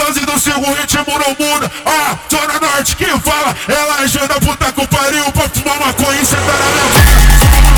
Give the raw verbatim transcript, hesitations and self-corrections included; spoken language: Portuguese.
doze do cinco, o ritmo não muda. Ah, Zona Norte que fala, ela ajuda a puta com pariu pra fumar maconha e sentar na minha cara.